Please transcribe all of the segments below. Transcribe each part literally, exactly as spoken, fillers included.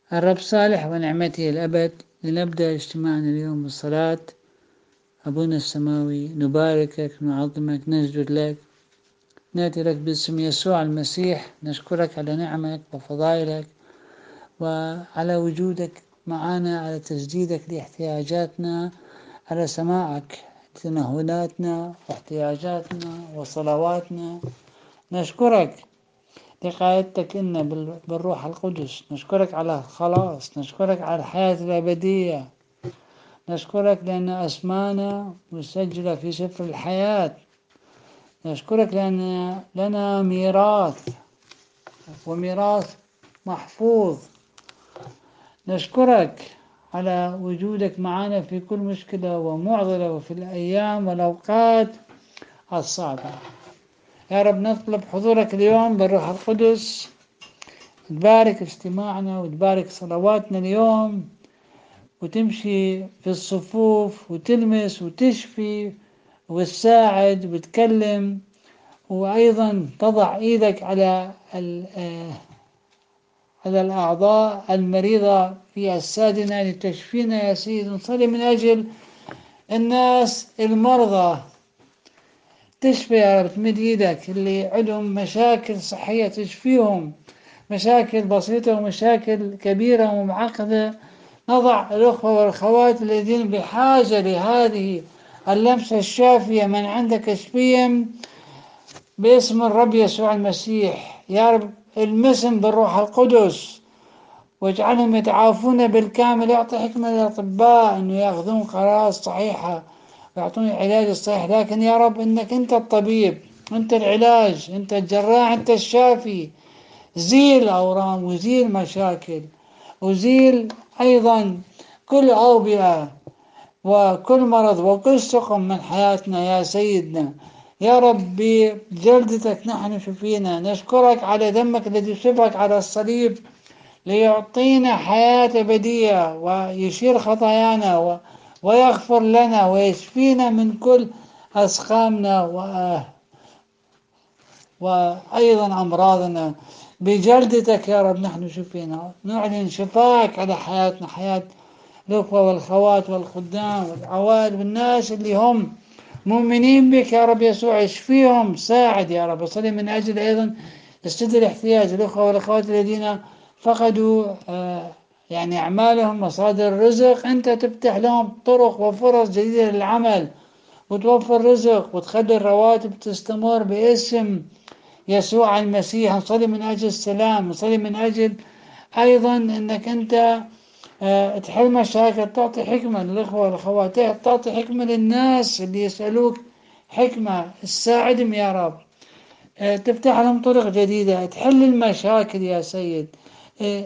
الرب صالح ونعمته الأبد. لنبدأ اجتماعنا اليوم بالصلاة. أبونا السماوي، نباركك، نعظمك، نسجد لك، نأتي لك باسم يسوع المسيح، نشكرك على نعمك وفضائلك وعلى وجودك معنا، على تسديدك لاحتياجاتنا، على سماعك لتنهداتنا واحتياجاتنا وصلواتنا. نشكرك لقايتك إنا بالروح القدس، نشكرك على الخلاص، نشكرك على الحياة الأبدية، نشكرك لأن أسمانا مسجلة في سفر الحياة، نشكرك لأن لنا ميراث وميراث محفوظ. نشكرك على وجودك معنا في كل مشكلة ومعضلة وفي الأيام والأوقات الصعبة. يا رب نطلب حضورك اليوم بالروح القدس، تبارك اجتماعنا وتبارك صلواتنا اليوم، وتمشي في الصفوف وتلمس وتشفي وتساعد وتكلم، وأيضا تضع إيدك على على الأعضاء المريضة في أجسادنا لتشفينا يا سيد. نصلي من أجل الناس المرضى، تشفي يا رب، تمد إيدك اللي عندهم مشاكل صحية تشفيهم، مشاكل بسيطة ومشاكل كبيرة ومعقدة. نضع الأخوة والأخوات الذين بحاجة لهذه اللمسة الشافية من عندك اشفيهم باسم الرب يسوع المسيح. يا رب المسهم بالروح القدس واجعلهم يتعافون بالكامل. يعطي حكمة للأطباء أنه يأخذون قرارات صحيحة ويعطون العلاج الصحيح. لكن يا رب إنك أنت الطبيب، أنت العلاج، أنت الجراح، أنت الشافي. زيل أورام وزيل مشاكل وزيل أيضا كل أوبئة وكل مرض وكل سقم من حياتنا يا سيدنا. يا رب بجلدتك نحن شفينا. نشكرك على دمك الذي سفك على الصليب ليعطينا حياة أبدية ويشير خطايانا و... ويغفر لنا ويشفينا من كل أسقامنا و... وأيضا أمراضنا. بجلدتك يا رب نحن شفينا. نعلن شفاك على حياتنا، حياة الأخوة والأخوات والخدام والعوائل والناس اللي هم مؤمنين بك يا رب يسوع. اشفيهم، ساعد يا رب. أصلي من أجل أيضا تسد الاحتياج الأخوة والأخوات الذين فقدوا آه يعني أعمالهم، مصادر الرزق. أنت تفتح لهم طرق وفرص جديدة للعمل وتوفر رزق وتخلي الرواتب تستمر باسم يسوع المسيح. نصلي من أجل السلام، نصلي من أجل أيضا أنك أنت أه تحل مشاكل، تعطي حكمة للأخوة والأخوات، تعطي حكمة للناس اللي يسألوك حكمة. تساعدهم يا رب، أه تفتح لهم طرق جديدة، تحل المشاكل يا سيد، أه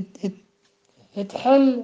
تحل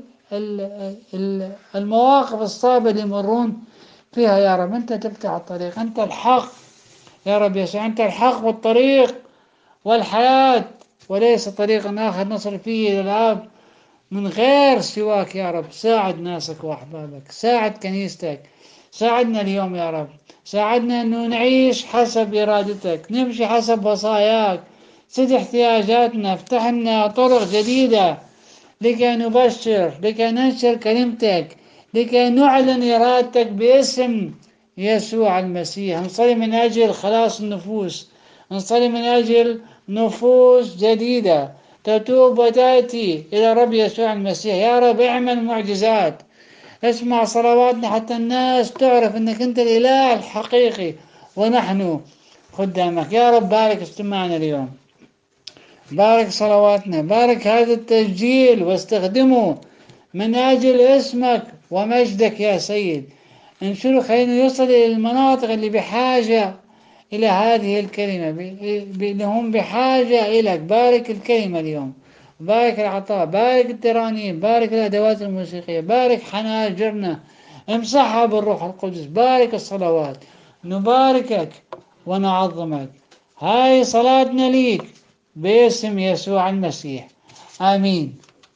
المواقف الصعبة اللي يمرون فيها يا رب. أنت تفتح الطريق، أنت الحق يا رب يسوع، أنت الحق والطريق والحياة، وليس طريق آخر نصل فيه إلى الآب من غير سواك يا رب. ساعد ناسك وأحبابك، ساعد كنيستك، ساعدنا اليوم يا رب. ساعدنا أنه نعيش حسب إرادتك، نمشي حسب وصاياك. سد احتياجاتنا، افتح لنا طرق جديدة لكي نبشر، لكي ننشر كلمتك، لكي نعلن إرادتك باسم يسوع المسيح. نصلي من أجل خلاص النفوس، نصلي من أجل نفوس جديدة تتوب وتأتي إلى رب يسوع المسيح. يا رب اعمل معجزات، اسمع صلواتنا حتى الناس تعرف أنك أنت الإله الحقيقي ونحن خدامك. يا رب بارك اجتماعنا اليوم، بارك صلواتنا، بارك هذا التسجيل واستخدمه من أجل اسمك ومجدك يا سيد. انشره، خلينا يصل إلى المناطق اللي بحاجة إلى هذه الكلمة، اللي هم بحاجة إليك. بارك الكلمة اليوم، بارك العطاء، بارك الترانيم، بارك الأدوات الموسيقية، بارك حناجرنا، امسحها بالروح القدس، بارك الصلوات. نباركك ونعظمك. هاي صلاتنا ليك باسم يسوع المسيح، آمين.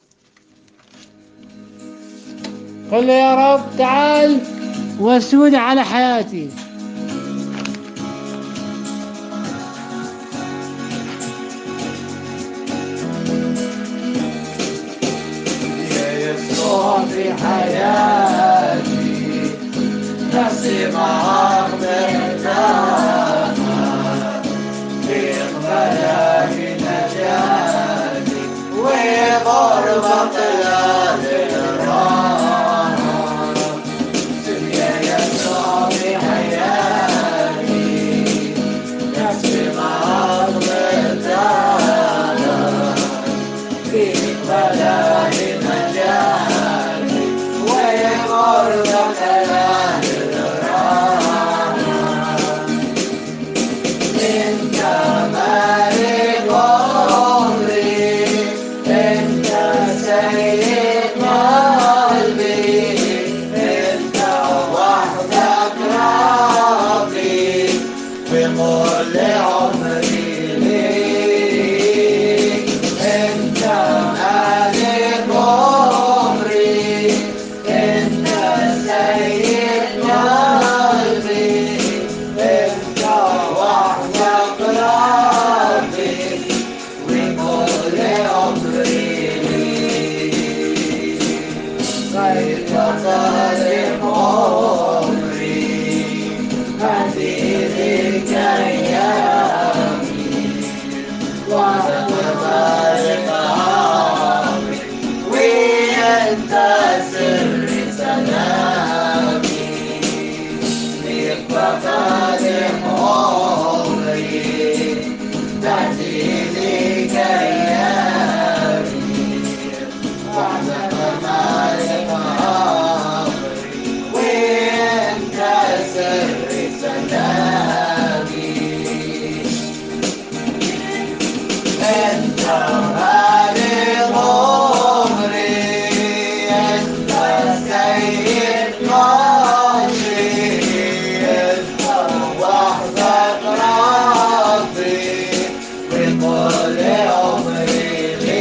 قل يا رب تعال وسود على حياتي. في حياتي، نفسي معاك مرتاحة، فيك بلاقي نجاتي، وغربة لاقي راحة. يا يسوع في حياتي، نفسي معاك مرتاحة، فيك بلاقي نجاتي، وغربة لاقي راحة. انت مالك عمري، انت سيد قلبي، انت وحدك ربي، بكل عمري ليك. انت مالك عمري، انت سيد قلبي، انت وحدك ربي، بكل عمري ليك. غير ظالم عمري، هذه لك ايامي، وانت مالك عمري، وانت سر سلامي. ليك بخالق عمري، تهدي لك ايامي، وحدك مالك عمري، وانت سر سلامي. انت مالك عمري، انت سيد قلبي، انت وحدك ربي، بكل عمري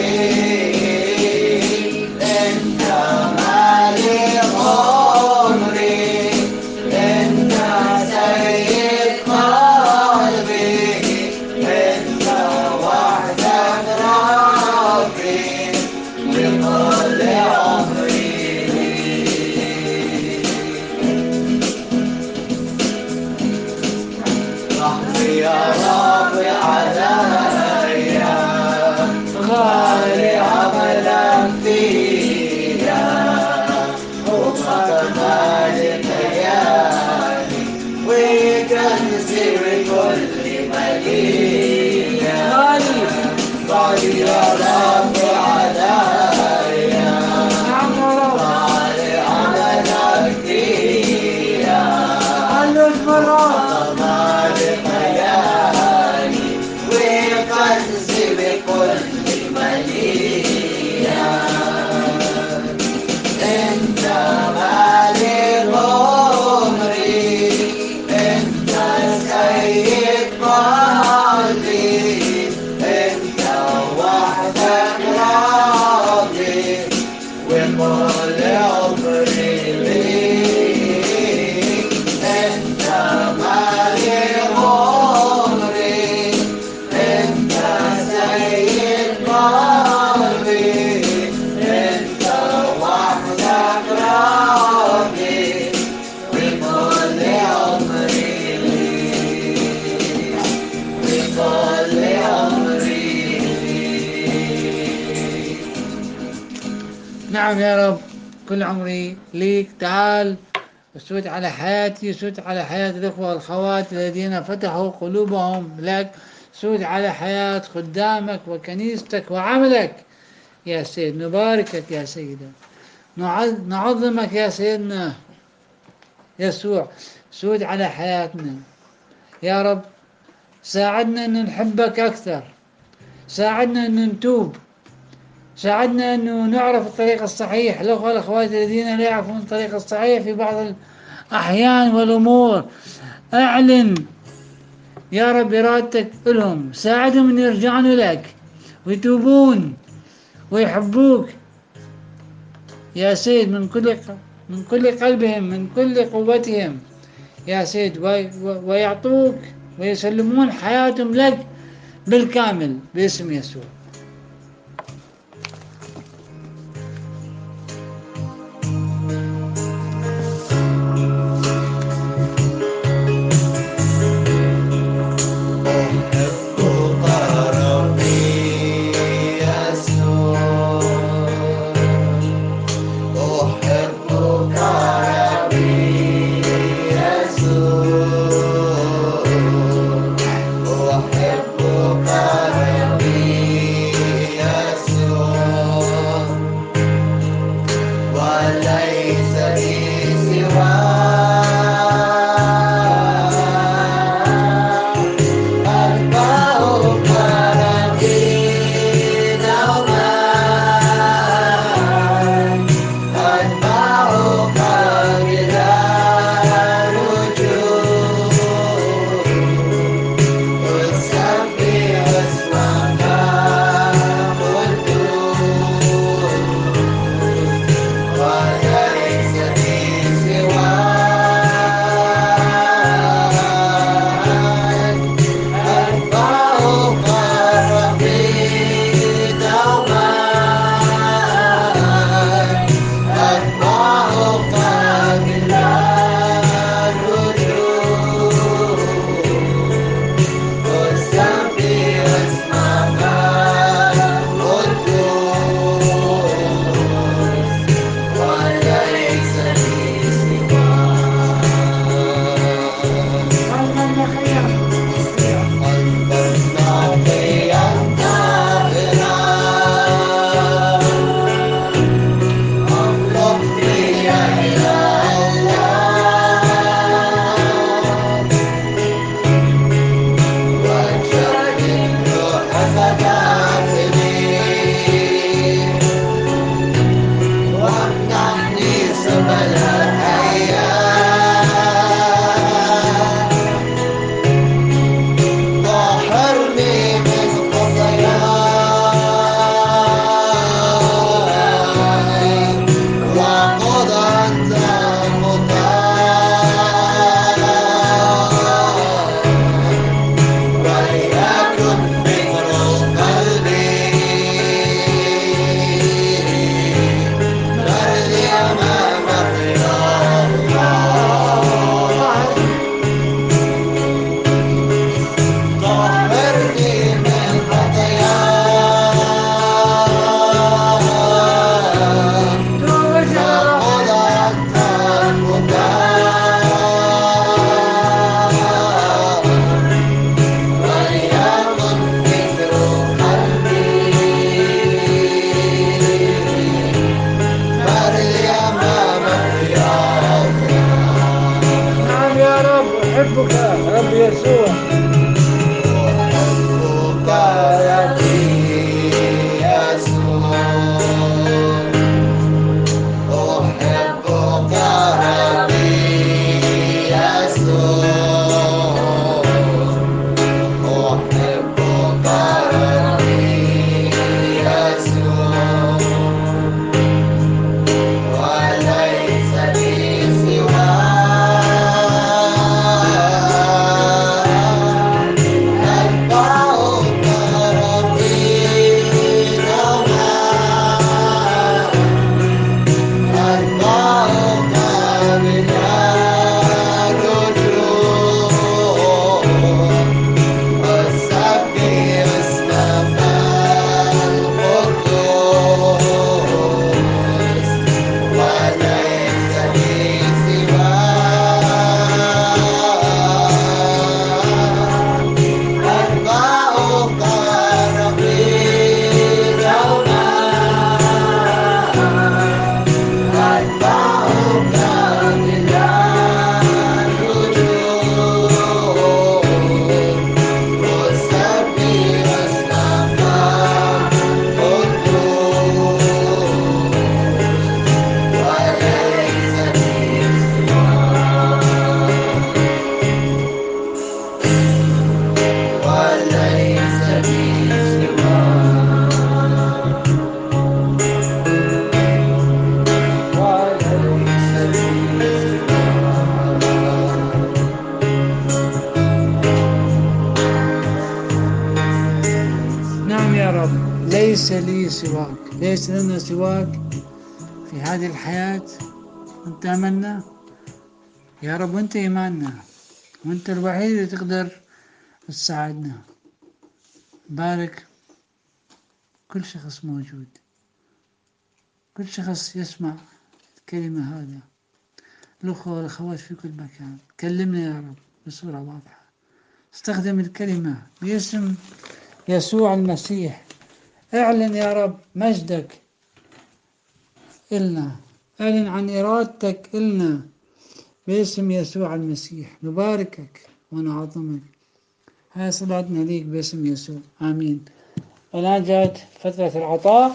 ليك. انت مالك عمري، انت سيد قلبي، انت وحدك ربي، بكل عمري ليك. رحمي يا رب عليا، غالي عملك فيا، حبك مالك ليالي، وكنزي وكل مليا. غالي غالي يا رب عليا، نعم يا رب. غالي عملك فيا، علوا مرات. مالك ليالي، وكنزي بكل مليا. انت مالك عمري، انت سيد قلبي، انت وحدك ربي، وكل عمري ليك. انت مالك عمري، انت سيد قلبي، انت وحدك ربي، بكل عمري ليك، بكل عمري ليك. نعم يا رب، كل عمري ليك. تعال وسود على حياتي، سود على حياة الأخوة والأخوات الذين فتحوا قلوبهم لك، سود على حياة خدامك وكنيستك وعملك يا سيد. نباركك يا سيدنا، نعظ- نعظمك يا سيدنا يسوع. سود على حياتنا يا رب، ساعدنا أن نحبك أكثر، ساعدنا أن نتوب، ساعدنا أنه نعرف الطريق الصحيح. الأخوة والأخوات الذين لا يعرفون الطريق الصحيح في بعض الأحيان والأمور، أعلن يا رب إرادتك لهم، ساعدهم أن يرجعون لك ويتوبون ويحبوك يا سيد من كل من كل قلبهم، من كل قوتهم يا سيد، وي- ويعطوك ويسلمون حياتهم لك بالكامل باسم يسوع. يسوع. أحبك ربي يسوع، أحبك ربي يسوع، أحبك ربي يسوع، وليس لي سواك، أتبعك ربي دوما، أتبعك بلا رجوع، وأسبح اسمك القدوس، وليس لي سواك، أتبعك ربي دوما، أتبعك بلا رجوع، وأسبح اسمك القدوس، وليس لي سواك، وليس لي سواك، وليس لي سواك. نعم يا رب، ليس لي سواك، ليس لنا سواك في هذه الحياة. أنت أملنا يا رب، وأنت إيماننا، وأنت الوحيد اللي تقدر تساعدنا. بارك كل شخص موجود، كل شخص يسمع الكلمة هذا، الأخوة والأخوات في كل مكان. كلمنا يا رب بصورة واضحة، استخدم الكلمة باسم يسوع المسيح. اعلن يا رب مجدك إلنا، اعلن عن إرادتك إلنا باسم يسوع المسيح. نباركك ونعظمك. هاي صلاتنا ليك باسم يسوع، آمين. الآن جاءت فترة العطاء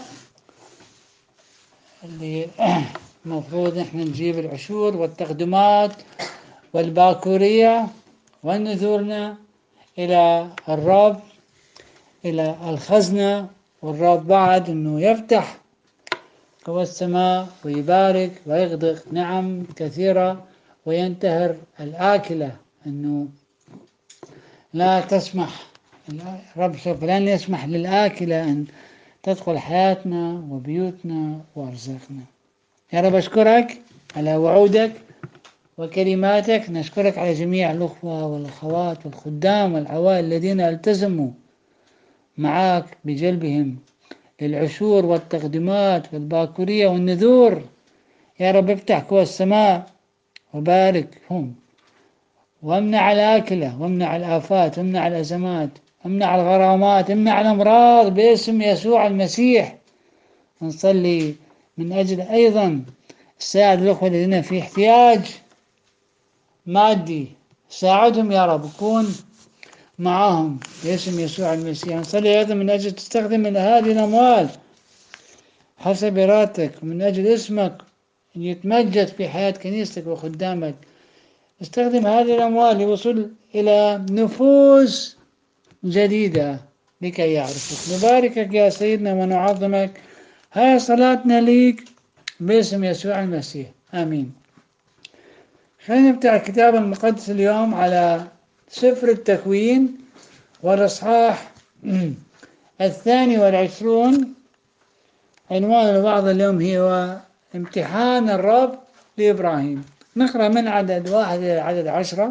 اللي المفروض نحن نجيب العشور والتقدمات والباكورية ونذورنا إلى الرب، إلى الخزنة، والرب بعد أنه يفتح قوى السماء ويبارك ويغدق نعم كثيرة وينتهر الآكلة، أنه لا تسمح، الرب سوف لن يسمح للآكلة أن تدخل حياتنا وبيوتنا وأرزاقنا. يا رب أشكرك على وعودك وكلماتك، نشكرك على جميع الأخوة والأخوات والخدام والعوائل الذين التزموا معك بجلبهم للعشور والتقدمات والباكورية والنذور. يا رب افتح قوى السماء وباركهم، وامنع الآكلة، وامنع الآفات، وامنع الأزمات، امنع الغرامات، امنع الأمراض باسم يسوع المسيح. نصلي من أجل أيضا ساعد الأخوة الذين في احتياج مادي، ساعدهم يا رب، كون معهم باسم يسوع المسيح. نصلي أيضا من أجل تستخدم هذه الأموال حسب إرادتك، ومن أجل اسمك أن يتمجد في حياة كنيستك وخدامك. استخدم هذه الأموال للوصول إلى نفوس جديدة لكي يعرفك. نباركك يا سيدنا ونعظمك. هاي صلاتنا ليك باسم يسوع المسيح، آمين. خلينا نفتح الكتاب المقدس اليوم على سفر التكوين والإصحاح الثاني والعشرون. عنوان الوعظة اليوم هو امتحان الرب لإبراهيم. نقرأ من عدد واحد إلى عدد عشرة.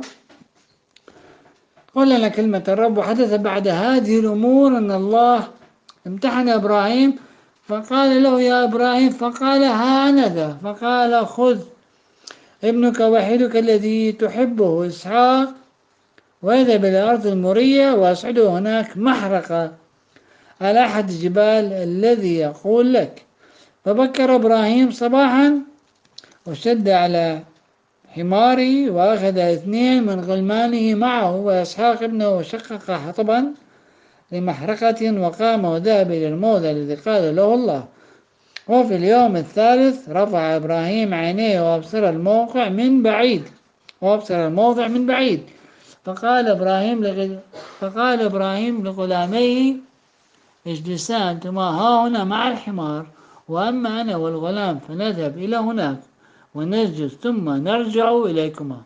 قل لنا كلمة الرب: وحدث بعد هذه الأمور أن الله امتحن إبراهيم فقال له: يا إبراهيم. فقال: ها أنا ذا. فقال: خذ ابنك وحيدك الذي تحبه إسحاق واذهب إلى الأرض المورية وأصعده هناك محرقة على أحد الجبال الذي يقول لك. فبكر إبراهيم صباحا وشد على حماره وأخذ اثنين من غلمانه معه وإسحاق ابنه وشقق حطبا لمحرقة وقام وذهب إلى الموضع الذي قال له الله. وفي اليوم الثالث رفع إبراهيم عينيه وأبصر الموقع من بعيد وأبصر الموضع من بعيد فقال إبراهيم لغل... فقال إبراهيم لغلاميه اجلسا أنتما ها هنا مع الحمار، وأما أنا والغلام فنذهب إلى هناك ونسجد ثم نرجع إليكما.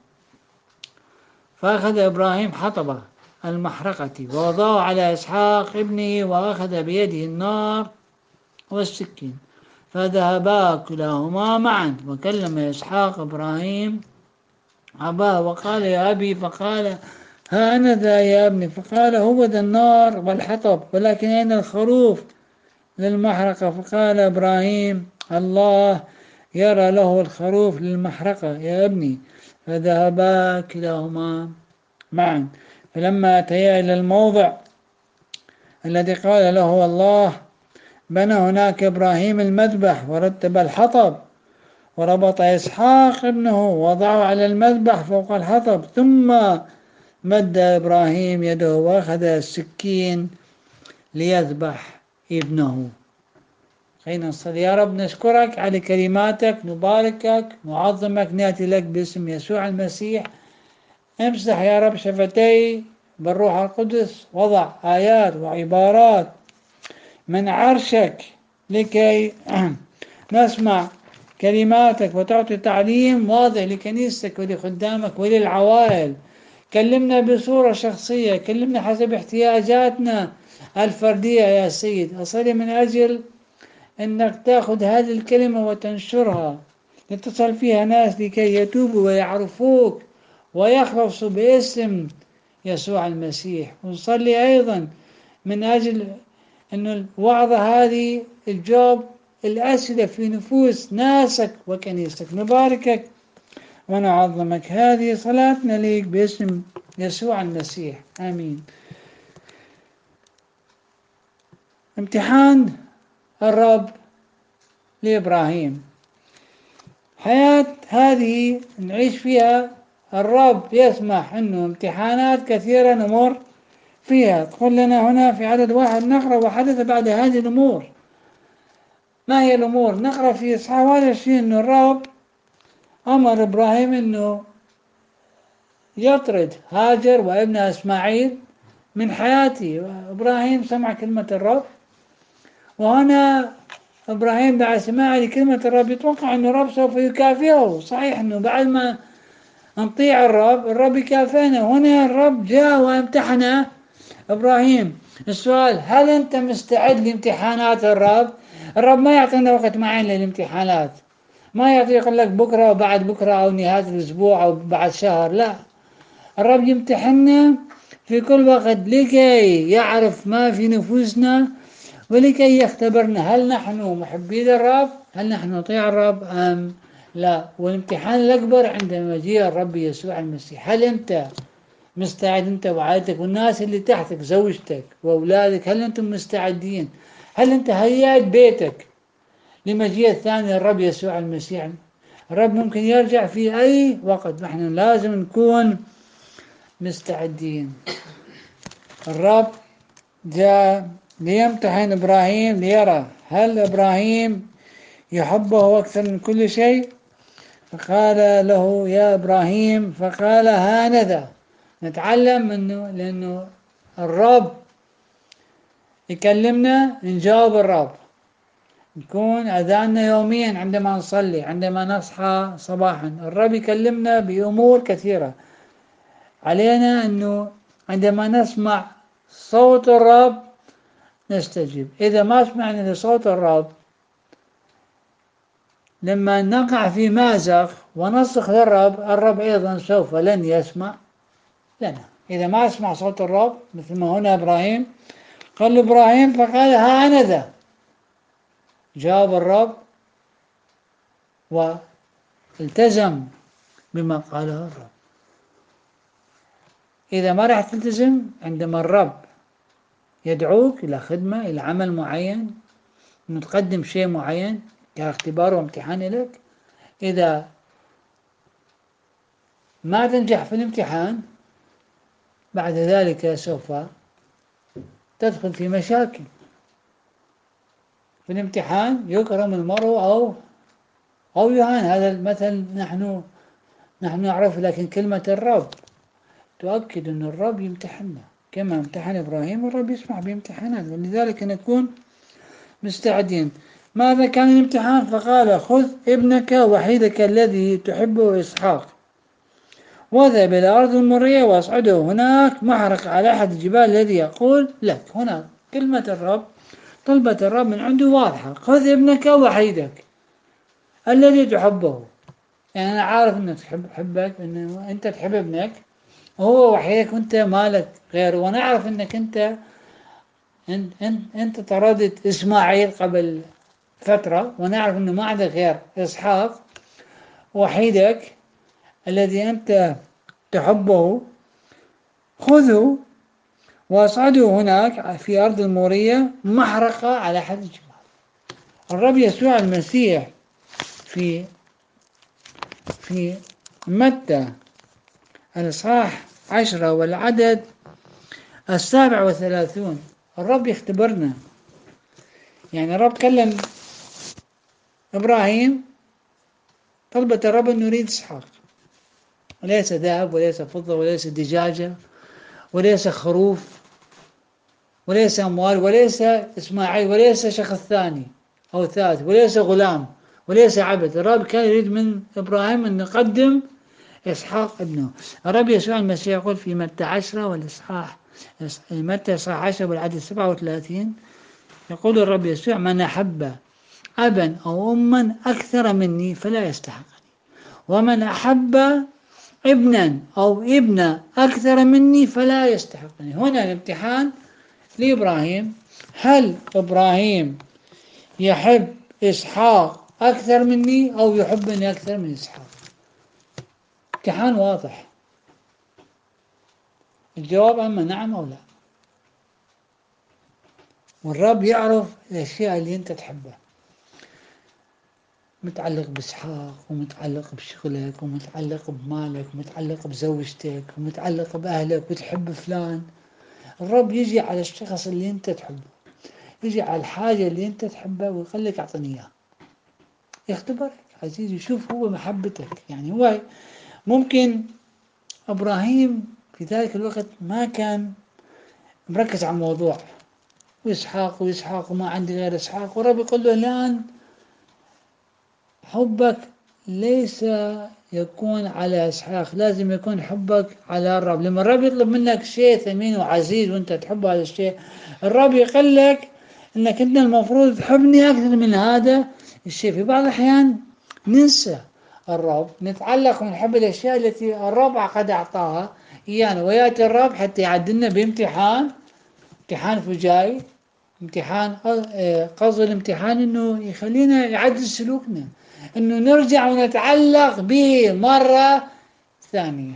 فأخذ إبراهيم حطب المحرقة ووضعه على إسحاق ابنه وأخذ بيده النار والسكين فذهبا كلاهما معا. وكلم إسحاق إبراهيم أباه وقال يا أبي، فقال ها أنا ذا يا ابني. فقال هو ذا النار والحطب، ولكن أين الخروف للمحرقة؟ فقال إبراهيم الله يرى له الخروف للمحرقة يا ابني. فذهبا كلاهما معا. فلما أتيا إلى الموضع الذي قال له الله بنى هناك إبراهيم المذبح ورتب الحطب وربط إسحاق ابنه ووضعه على المذبح فوق الحطب، ثم مد إبراهيم يده وأخذ السكين ليذبح ابنه. خلينا نصلي. يا رب نشكرك على كلماتك، نباركك نعظمك، نأتي لك باسم يسوع المسيح. امسح يا رب شفتي بالروح القدس، وضع آيات وعبارات من عرشك لكي نسمع كلماتك وتعطي تعليم واضح لكنيستك ولخدامك وللعوائل. كلمنا بصورة شخصية، كلمنا حسب احتياجاتنا الفردية يا سيد. أصلي من أجل أنك تأخذ هذه الكلمة وتنشرها لتصل فيها ناس لكي يتوبوا ويعرفوك ويخلصوا باسم يسوع المسيح. ونصلي أيضا من أجل أن الوعظة هذه تجاوب الأسئلة في نفوس ناسك وكنيستك. نباركك ونعظمك. هذه صلاتنا ليك باسم يسوع المسيح، آمين. امتحان الرب لإبراهيم. حياة هذه نعيش فيها الرب يسمح أنه امتحانات كثيرة نمر فيها. تقول لنا هنا في عدد واحد نقرأ وحدث بعد هذه الأمور. ما هي الأمور؟ نقرأ في إصحاح واحد وعشرين أن الرب أمر إبراهيم أنه يطرد هاجر وابنها إسماعيل من حياته. إبراهيم سمع كلمة الرب، وهنا إبراهيم بعد سماعه لكلمة الرب يتوقع أن الرب سوف يكافئه. صحيح أنه بعد ما نطيع الرب الرب يكافئنا. هنا الرب جاء وامتحن إبراهيم. السؤال: هل أنت مستعد لامتحانات الرب؟ الرب ما يعطينا وقت معين للامتحانات، ما يعطي يقول لك بكرة وبعد بكرة أو نهاية الأسبوع أو بعد شهر، لا، الرب يمتحننا في كل وقت لكي يعرف ما في نفوسنا ولكي يختبرنا هل نحن محبين الرب، هل نحن نطيع الرب أم لا. والامتحان الأكبر عند مجيء الرب يسوع المسيح. هل أنت مستعد، أنت وعائلتك والناس اللي تحتك زوجتك وأولادك، هل أنتم مستعدين؟ هل أنت هيأت بيتك لمجيء الثاني الرب يسوع المسيح؟ الرب ممكن يرجع في أي وقت، نحن لازم نكون مستعدين. الرب جاء ليمتحن إبراهيم ليرى هل إبراهيم يحبه أكثر من كل شيء. فقال له يا إبراهيم، فقال هانذا. نتعلم منه، لأنه الرب يكلمنا نجاوب الرب. نكون أذاننا يوميا عندما نصلي، عندما نصحى صباحا، الرب يكلمنا بأمور كثيرة. علينا أنه عندما نسمع صوت الرب نستجيب. إذا ما سمعنا لصوت الرب لما نقع في مأزق ونصرخ للرب، الرب أيضا سوف لن يسمع لنا. إذا ما أسمع صوت الرب مثل ما هنا إبراهيم قال إبراهيم، فقال ها أنا ذا. جاوب الرب والتزم بما قاله الرب. إذا ما راح تلتزم عندما الرب يدعوك إلى خدمة، إلى عمل معين، أن تقدم شيء معين كاختبار وامتحان لك، إذا ما تنجح في الامتحان بعد ذلك سوف تدخل في مشاكل. في الامتحان يكرم المرء أو أو يهان. هذا المثل نحن نحن نعرف، لكن كلمة الرب تؤكد أن الرب يمتحننا كما امتحن إبراهيم. الرب يسمح بامتحانات، ولذلك نكون مستعدين. ماذا كان الامتحان؟ فقال: خذ ابنك وحيدك الذي تحبه إسحاق واذهب إلى أرض المرية واصعده هناك محرق على أحد الجبال الذي يقول لك. هنا كلمة الرب، طلبة الرب من عنده واضحة: خذ ابنك وحيدك الذي تحبه. يعني أنا عارف أنك تحب حبك، أنه أنت تحب ابنك وهو وحيدك وأنت مالك غيره، وأنا أعرف أنك أنت أنت, أنت, انت طردت إسماعيل قبل فترة، ونعرف أنه ما عندك غير إسحاق وحيدك الذي أنت تحبه. خذه واصعده هناك في أرض المورية محرقة على أحد الجبال. الرب يسوع المسيح في في متى الإصحاح عشرة والعدد السابع والثلاثون الرب يختبرنا. يعني الرب كلم إبراهيم، طلبة الرب أن يريد إسحاق، وليس ذهب وليس فضة وليس دجاجة وليس خروف وليس أموال وليس إسماعيل وليس شخص ثاني أو ثالث وليس غلام وليس عبد. الرب كان يريد من إبراهيم أن يقدم إسحاق ابنه. الرب يسوع المسيح يقول في متى عشرة والإصحاح متى إصحاح عشرة والعدد سبعة وثلاثين، يقول الرب يسوع: من أحب أبا أو أما أكثر مني فلا يستحقني، ومن أحب ابنا أو ابنة أكثر مني فلا يستحقني. هنا الامتحان لإبراهيم: هل إبراهيم يحب إسحاق أكثر مني أو يحبني أكثر من إسحاق؟ امتحان واضح، الجواب أما نعم أو لا. والرب يعرف الأشياء اللي أنت تحبها، متعلق بإسحاق ومتعلق بشغلك ومتعلق بمالك ومتعلق بزوجتك ومتعلق بأهلك وتحب فلان. الرب يجي على الشخص اللي أنت تحبه، يجي على الحاجة اللي أنت تحبها ويقول لك أعطني إياها، يختبرك عزيزي، يشوف هو محبتك. يعني هو ممكن إبراهيم في ذلك الوقت ما كان مركز على الموضوع، وإسحاق وإسحاق وما عندي غير إسحاق، والرب يقول له: الآن حبك ليس يكون على إسحاق، لازم يكون حبك على الرب. لما الرب يطلب منك شيء ثمين وعزيز وانت تحب هذا الشيء، الرب يقول لك انك انت المفروض تحبني اكثر من هذا الشيء. في بعض الاحيان ننسى الرب، نتعلق ونحب الاشياء التي الرب قد اعطاها ايانا، وياتي الرب حتى يعدلنا بامتحان، امتحان فجائي، امتحان قصد الامتحان انه يخلينا يعدل سلوكنا، انه نرجع ونتعلق به مرة ثانية.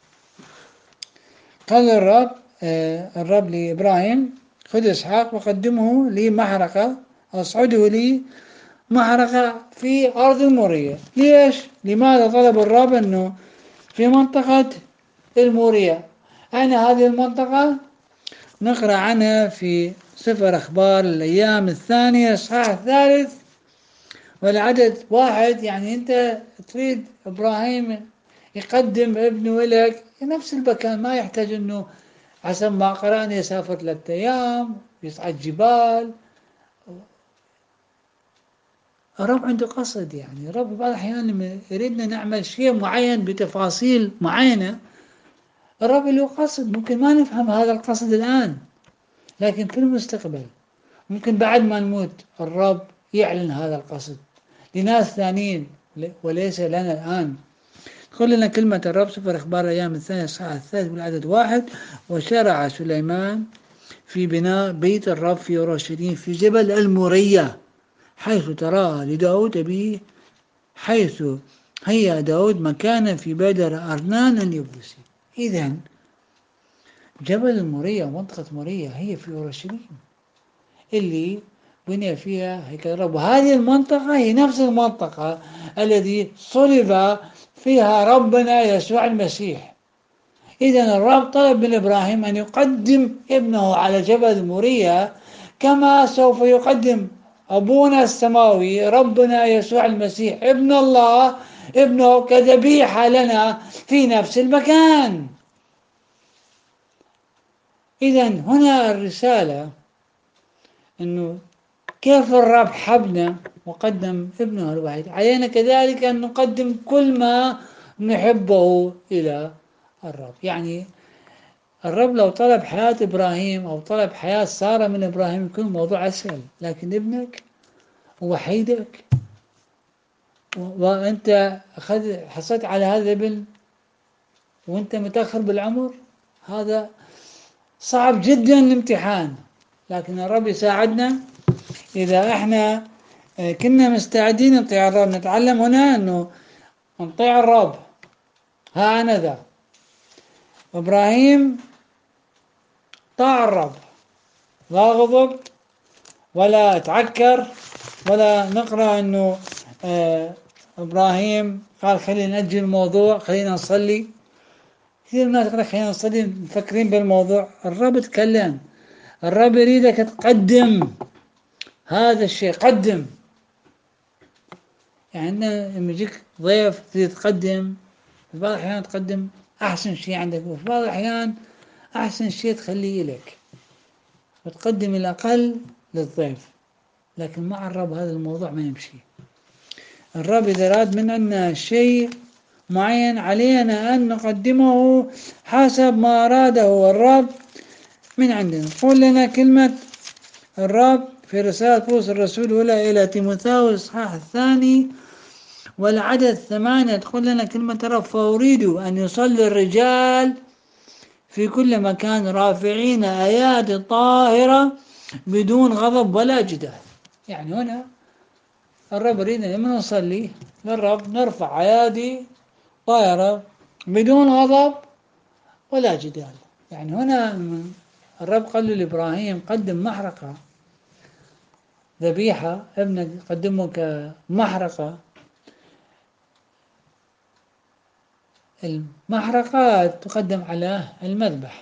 قال الرب الرب لإبراهيم: خذ إسحاق وقدمه لي محرقة، أصعده لي محرقة في أرض المورية. ليش؟ لماذا طلب الرب أنه في منطقة المورية؟ أين هذه المنطقة؟ نقرأ عنها في سفر أخبار الأيام الثانية الإصحاح الثالث والعدد واحد. يعني أنت تريد إبراهيم يقدم ابنه لك في نفس المكان، ما يحتاج أنه حسب ما قرأنا يسافر ثلاثة أيام يصعد جبال. الرب عنده قصد، يعني الرب بعض الأحيان لما يريدنا نعمل شيء معين بتفاصيل معينة، الرب له قصد. ممكن ما نفهم هذا القصد الآن، لكن في المستقبل ممكن بعد ما نموت الرب يعلن هذا القصد لناس ثانيين وليس لنا الآن. تقول لنا كلمة الرب سفر أخبار الأيام الثانية الصحاح الثالث والعدد واحد: وشرع سليمان في بناء بيت الرب في أورشليم في جبل المورية، حيث تراها لداود به، حيث هيا داود مكانا في بدر أرنان اليبوسي. إذن جبل المورية ومنطقة مورية هي في أورشليم اللي بني فيها هيكل الرب، وهذه المنطقة هي نفس المنطقة الذي صلب فيها ربنا يسوع المسيح. إذا الرب طلب من إبراهيم أن يقدم ابنه على جبل موريا كما سوف يقدم أبونا السماوي ربنا يسوع المسيح ابن الله ابنه كذبيحة لنا في نفس المكان. إذا هنا الرسالة أنه كيف الرب حبنا وقدم ابنه الوحيد، علينا كذلك أن نقدم كل ما نحبه إلى الرب. يعني الرب لو طلب حياة إبراهيم أو طلب حياة سارة من إبراهيم يكون الموضوع أسهل، لكن ابنك ووحيدك وأنت أخذ حصلت على هذا الابن وأنت متأخر بالعمر، هذا صعب جدا الامتحان. لكن الرب يساعدنا إذا احنا كنا مستعدين نطيع الرب. نتعلم هنا أنه نطيع الرب. ها أنا ذا إبراهيم طاع الرب، لا غضب ولا تعكر، ولا نقرأ أنه آه إبراهيم قال خلينا نأجل الموضوع، خلينا نصلي. كثير ناس يقول خلينا نصلي مفكرين بالموضوع. الرب تكلم، الرب يريدك تقدم هذا الشيء. قدم. يعني لما يجيك ضيف تريد تقدم، في بعض الأحيان تقدم أحسن شيء عندك، وفي بعض الأحيان أحسن شيء تخليه لك وتقدم الأقل للضيف. لكن مع الرب هذا الموضوع ما يمشي. الرب إذا أراد مننا شيء معين علينا أن نقدمه حسب ما أراده الرب من عندنا. قول لنا كلمة الرب في رسالة بولس الرسول الأولى إلى تيموثاوس الإصحاح الثاني والعدد ثمانية، تقول لنا كلمة الرب: فأريد أن يصلي الرجال في كل مكان رافعين أيادي طاهرة بدون غضب ولا جدال. يعني هنا الرب يريدنا لما نصلي للرب نرفع أيادي طاهرة بدون غضب ولا جدال. يعني هنا الرب قال له لإبراهيم قدم محرقة ذبيحة، ابنك قدمه كمحرقة. المحرقة تقدم على المذبح.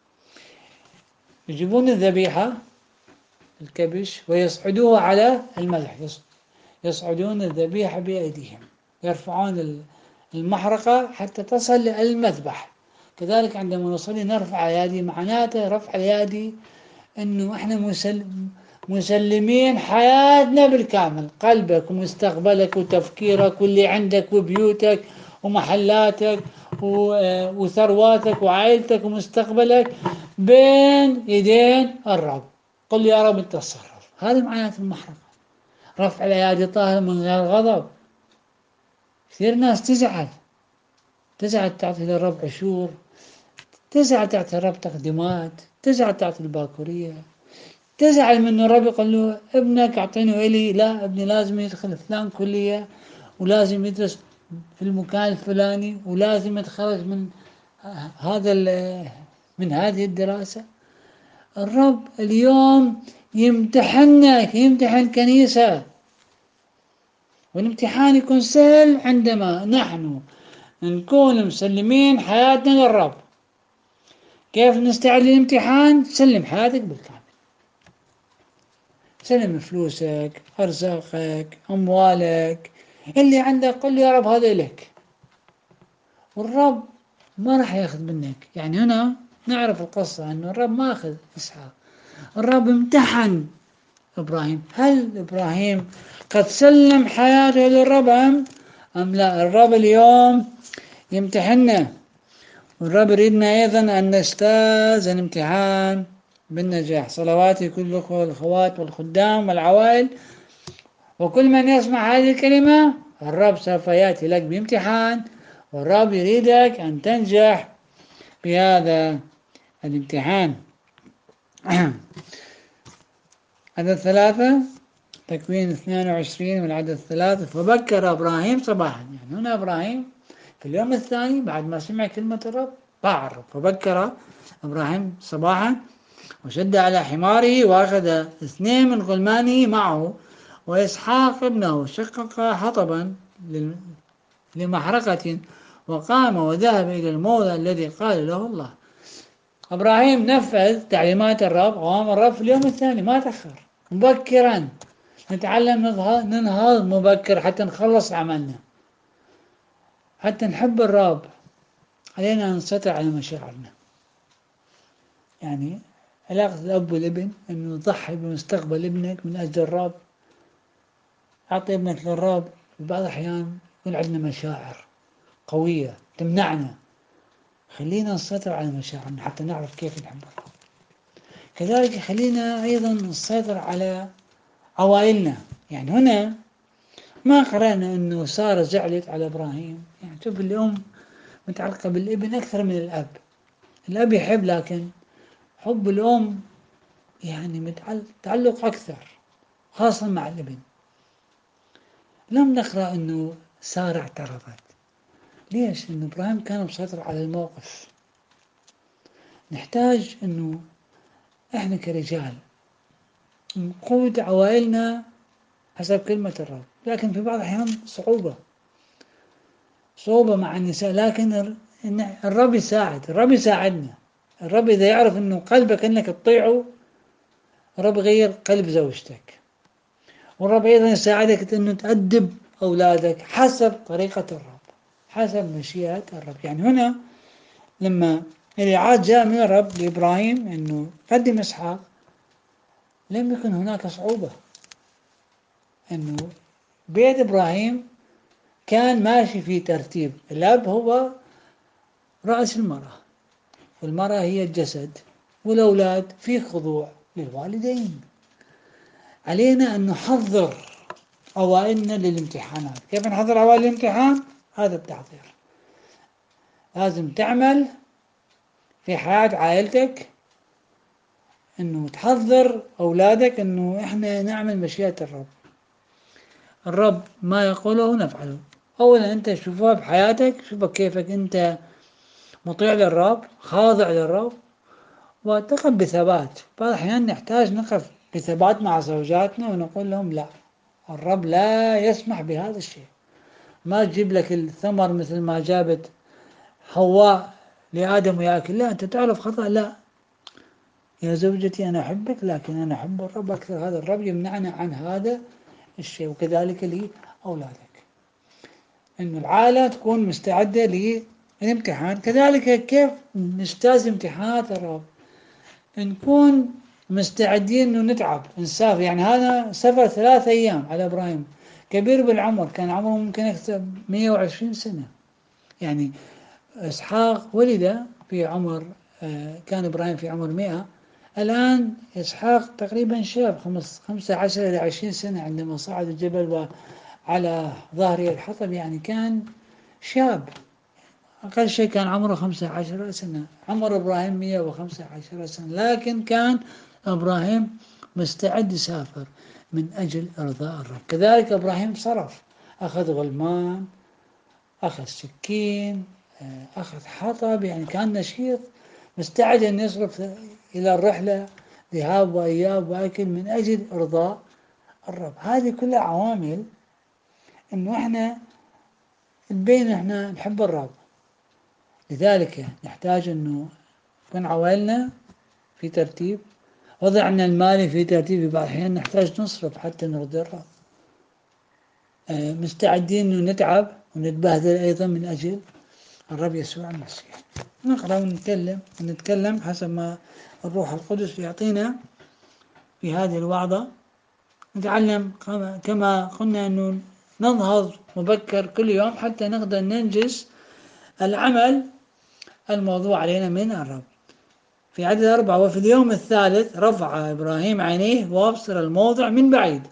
يجيبون الذبيحة الكبش ويصعدوها على المذبح، يصعدون الذبيحة بأيديهم، يرفعون المحرقة حتى تصل للمذبح. كذلك عندما نصلي نرفع أيادي، معناته رفع الأيادي أنه إحنا مسلم مسلمين حياتنا بالكامل، قلبك ومستقبلك وتفكيرك واللي عندك وبيوتك ومحلاتك وثرواتك وعائلتك ومستقبلك بين يدين الرب. قل يا رب انت تصرف. هذا معناته المحرقة، رفع الأيادي طاهرة من غير غضب. كثير ناس تزعل تزعل تعطي للرب عشور، تزعل تعطي الرب تقديمات، تزعل تعطي الباكورية، تزعل من الرب يقول له ابنك اعطينه إلي، لا ابني لازم يدخل فلان كلية ولازم يدرس في المكان الفلاني ولازم يتخرج من هذا من هذه الدراسة. الرب اليوم يمتحنك، يمتحن كنيسة، والامتحان يكون سهل عندما نحن نكون مسلمين حياتنا للرب. كيف نستعد للامتحان؟ سلم حياتك بالكامل، سلم فلوسك، أرزاقك، أموالك، اللي عندك قل يا رب هذا لك، والرب ما راح ياخذ منك. يعني هنا نعرف القصة أنه الرب ما أخذ إسحاق، الرب امتحن إبراهيم. هل إبراهيم قد سلم حياته للرب أم أم لا؟ الرب اليوم يمتحننا، والرب يريدنا أيضا أن نجتاز الامتحان بالنجاح. صلواتي كل الأخوة والأخوات والخدام والعوائل وكل من يسمع هذه الكلمة، الرب سوف يأتي لك بامتحان، والرب يريدك أن تنجح بهذا الامتحان. عدد ثلاثة، تكوين اثنين وعشرين والعدد الثلاثة: فبكر إبراهيم صباحا. يعني هنا إبراهيم في اليوم الثاني بعد ما سمع كلمة الرب طاع الرب. فبكر إبراهيم صباحا وشد على حماره وأخذ اثنين من غلمانه معه وإسحاق ابنه، شقق حطبا لمحرقة وقام وذهب إلى الموضع الذي قال له الله. إبراهيم نفذ تعليمات الرب وأمر الرب في اليوم الثاني، ما تأخر، مبكرا. نتعلم ننهض مبكر حتى نخلص عملنا، حتى نحب الرب. علينا أن نسيطر على مشاعرنا. يعني علاقة الأب والابن أنه تضحي بمستقبل ابنك من أجل الرب. أعطي ابنك للرب. في بعض الأحيان يكون عندنا مشاعر قوية تمنعنا. خلينا نسيطر على مشاعرنا حتى نعرف كيف نحب الرب. كذلك خلينا أيضا نسيطر على عوائلنا. يعني هنا ما قرأنا أنه سارة زعلت على إبراهيم. يعني شوف الأم متعلقة بالابن أكثر من الأب. الأب يحب، لكن حب الأم يعني متعلق أكثر، خاصة مع الابن. لم نقرأ أنه سارة اعترضت. ليش؟ أن إبراهيم كان مسيطر على الموقف. نحتاج أنه إحنا كرجال نقود عوائلنا حسب كلمة الرب، لكن في بعض الأحيان صعوبة صعوبة مع النساء. لكن الرب يساعد، الرب يساعدنا. الرب إذا يعرف أنه قلبك أنك تطيعه، الرب يغير قلب زوجتك. والرب أيضا يساعدك أنه تأدب أولادك حسب طريقة الرب، حسب مشيئة الرب. يعني هنا لما الإعاد جاء من الرب لإبراهيم أنه قدم إسحاق، لم يكن هناك صعوبة. أنه بيت إبراهيم كان ماشي في ترتيب. الأب هو رأس المرأة، والمرأة هي الجسد، والأولاد في خضوع للوالدين. علينا أن نحضر أوائلنا للامتحانات. كيف نحضر أوائل الامتحان؟ هذا التحضير. لازم تعمل في حياة عائلتك أنه تحضر أولادك أنه إحنا نعمل مشيئة الرب. الرب ما يقوله نفعله. أولا أنت شوفها بحياتك، شوفك كيفك أنت مطيع للرب، خاضع للرب، وتقف بثبات. بعض الأحيان نحتاج نقف بثبات مع زوجاتنا ونقول لهم لا، الرب لا يسمح بهذا الشيء. ما تجيب لك الثمر مثل ما جابت حواء لآدم ويأكل. لا، أنت تعرف خطأ. لا يا زوجتي أنا أحبك، لكن أنا أحب الرب أكثر. هذا الرب يمنعنا عن هذا الشيء. وكذلك لأولادك، أن العائلة تكون مستعدة للامتحان. كذلك كيف نجتاز امتحانات الرب؟ نكون مستعدين أنه نتعب نسافر. يعني هذا سفر ثلاثة أيام على إبراهيم، كبير بالعمر، كان عمره ممكن أكثر مئة وعشرين سنة. يعني إسحاق ولد في عمر، كان إبراهيم في عمر مئة. الآن إسحاق تقريبا شاب، خمسة عشر إلى عشرين سنة عندما صعد الجبل وعلى ظهره الحطب. يعني كان شاب، أقل شيء كان عمره خمسة عشر سنة. عمر إبراهيم مئة وخمسة عشر سنة، لكن كان إبراهيم مستعد يسافر من أجل إرضاء الرب. كذلك إبراهيم صرف، أخذ غلمان، أخذ سكين، أخذ حطب. يعني كان نشيط، مستعد أن يصرف إلى الرحلة ذهاب وإياب وأكل من أجل إرضاء الرب. هذه كلها عوامل أنه إحنا تبين إحنا نحب الرب. لذلك نحتاج أنه يكون عوائلنا في ترتيب، وضعنا المالي في ترتيب. في بعض الأحيان نحتاج نصرف حتى نرضي الرب. مستعدين أنه نتعب ونتبهدل أيضا من أجل الرب يسوع المسيح. نقرأ ونتكلم ونتكلم حسب ما الروح القدس يعطينا في هذه الوعظة. نتعلم كما قلنا أنه ننهض مبكر كل يوم حتى نقدر ننجز العمل الموضوع علينا من الرب. في عدد أربعة، وفي اليوم الثالث رفع إبراهيم عينيه وأبصر الموضع من بعيد.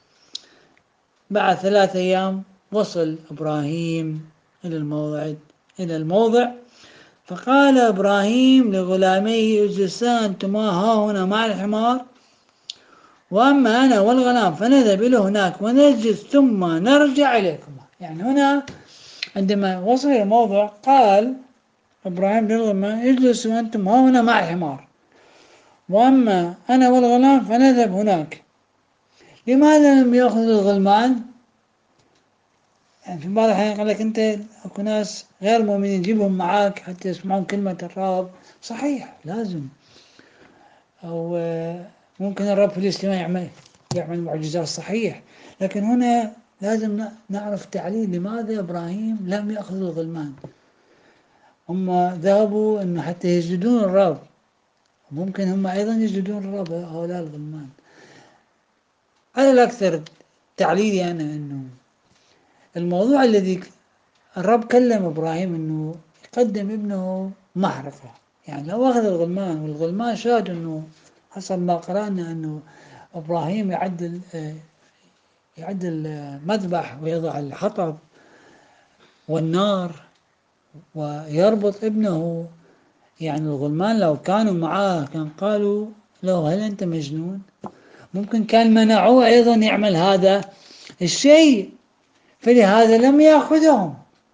بعد ثلاثة أيام وصل إبراهيم إلى الموضع إلى الموضع فقال إبراهيم لغلاميه اجلسا أنتما ها هنا مع الحمار، وأما أنا والغلام فنذهب إلى هناك ونجلس ثم نرجع إليكما. يعني هنا عندما وصل إلى الموضع قال إبراهيم للغلام اجلسوا أنتم ها هنا مع الحمار، وأما أنا والغلام فنذهب هناك. لماذا لم يأخذ الغلمان يعني في بعض الأحيان قال لك أنت أكو ناس غير مؤمنين جيبهم معاك حتى يسمعون كلمة الرب. صحيح لازم. أو آه، ممكن الرب في الاجتماع يعمل يعمل معجزات. صحيح. لكن هنا لازم ن- نعرف تعليل لماذا إبراهيم لم يأخذ الغلمان. هم ذهبوا أنه حتى يسجدون الرب، ممكن هم أيضا يسجدون الرب هؤلاء الغلمان. على الأكثر تعليلي أنا أنه الموضوع الذي الرب كلم إبراهيم أنه يقدم ابنه محرقة، يعني لو أخذ الغلمان والغلمان شاهدوا أنه حسب ما قرأنا أنه إبراهيم يعد يعد المذبح ويضع الحطب والنار ويربط ابنه، يعني الغلمان لو كانوا معاه كان قالوا له هل أنت مجنون؟ ممكن كان منعوه أيضا يعمل هذا الشيء، فلهذا لم يأخذهم.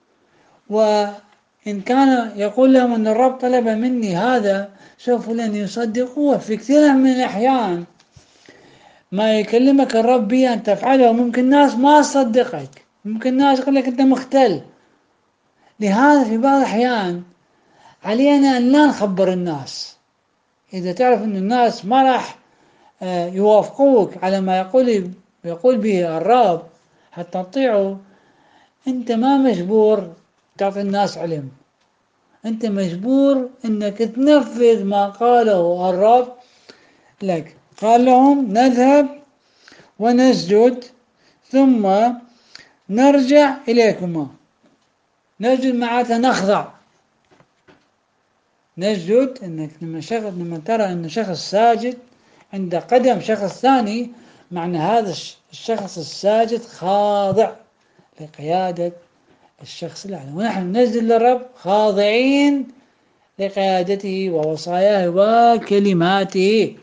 وإن كان يقول لهم أن الرب طلب مني هذا سوف لن يصدقوه. في كثير من الأحيان ما يكلمك الرب به أن تفعله ممكن ناس ما تصدقك، ممكن ناس يقول لك أنت مختل. لهذا في بعض الأحيان علينا أن لا نخبر الناس. إذا تعرف أن الناس ما راح آه، يوافقوك على ما يقول يقول به الرب حتى تطيعه، أنت ما مجبور تعطي الناس علم، أنت مجبور أنك تنفذ ما قاله الرب لك. قال لهم نذهب ونسجد ثم نرجع إليكما. نسجد معناتها نخضع. نسجد انك لما شخص لما ترى ان شخص ساجد عند قدم شخص ثاني، معنى هذا الشخص الساجد خاضع لقيادة الشخص الأعلى. ونحن نسجد للرب خاضعين لقيادته ووصاياه وكلماته.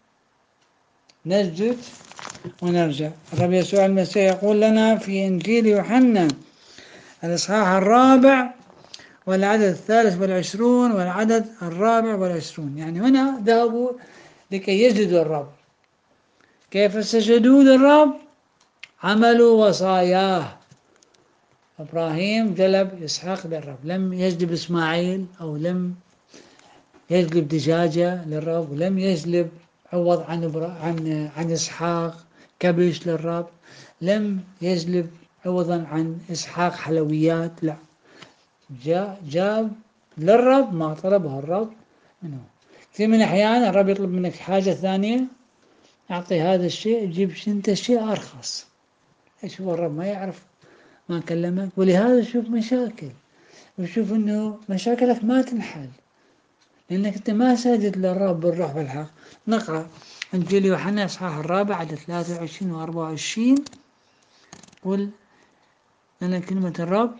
نسجد ونرجع. الرب يسوع المسيح يقول لنا في إنجيل يوحنا الإصحاح الرابع والعدد الثالث والعشرون والعدد الرابع والعشرون، يعني هنا ذهبوا لكي يسجدوا الرب. كيف سجدوا للرب؟ عملوا وصاياه. إبراهيم جلب إسحاق للرب، لم يجلب إسماعيل أو لم يجلب دجاجة للرب، ولم يجلب عوض عن عن عن إسحاق كبش للرب، لم يجلب عوضا عن إسحاق حلويات. لا، جاء جاب للرب ما طلبه الرب منه. كثير من الأحيان الرب يطلب منك حاجة ثانية، أعطي هذا الشيء جيب أنت شيء أرخص. إيش هو الرب ما يعرف ما كلمك؟ ولهذا شوف مشاكل، وشوف أنه مشاكلك ما تنحل لأنك أنت ما ساجد للرب بالروح والحق. نقرأ إنجيل يوحنا إصحاح الرابع عدد ثلاثة وعشرين وأربعة وعشرين. قل لنا كلمة الرب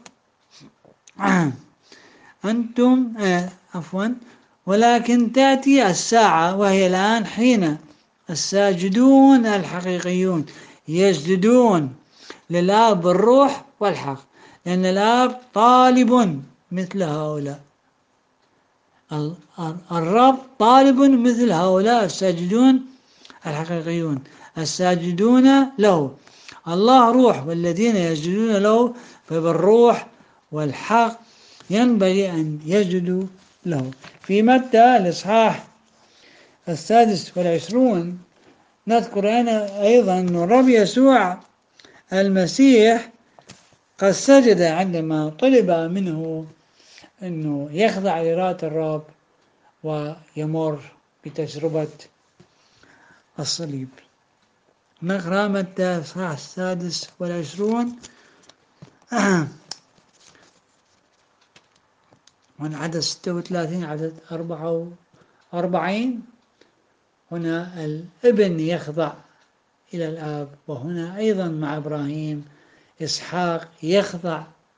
أنتم آه عفوا ولكن تأتي الساعة وهي الآن حين الساجدون الحقيقيون يسجدون للآب بالروح والحق، لأن الآب طالب مثل هؤلاء. الرب طالب مثل هؤلاء الساجدون الحقيقيون الساجدون له. الله روح والذين يسجدون له فبالروح والحق ينبغي أن يسجدوا له. في متى الإصحاح السادس والعشرون نذكر أنا أيضا أن الرب يسوع المسيح قد سجد عندما طلب منه أنه يخضع لإرادة الرب ويمر بتجربة الصليب. نقرأ متى الإصحاح السادس والعشرون من عدد ستة وثلاثين عدد أربعة وأربعين. هنا الابن يخضع إلى الآب، وهنا أيضا مع إبراهيم إسحاق يخضع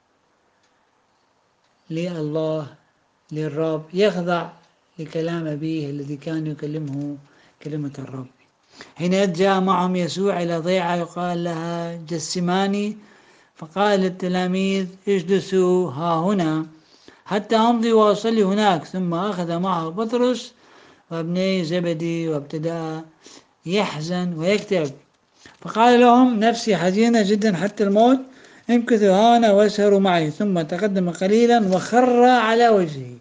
لله للرب، يخضع لكلام أبيه الذي كان يكلمه كلمة الرب. حين جاء معهم يسوع إلى ضيعة يقال لها جسماني، فقال للتلاميذ اجلسوا ها هنا حتى أمضي وأصلي هناك. ثم أخذ معه بطرس وابني زبدي وابتدأ يحزن ويكتب، فقال لهم نفسي حزينة جدا حتى الموت، امكثوا هنا واسهروا معي. ثم تقدم قليلا وخر على وجهه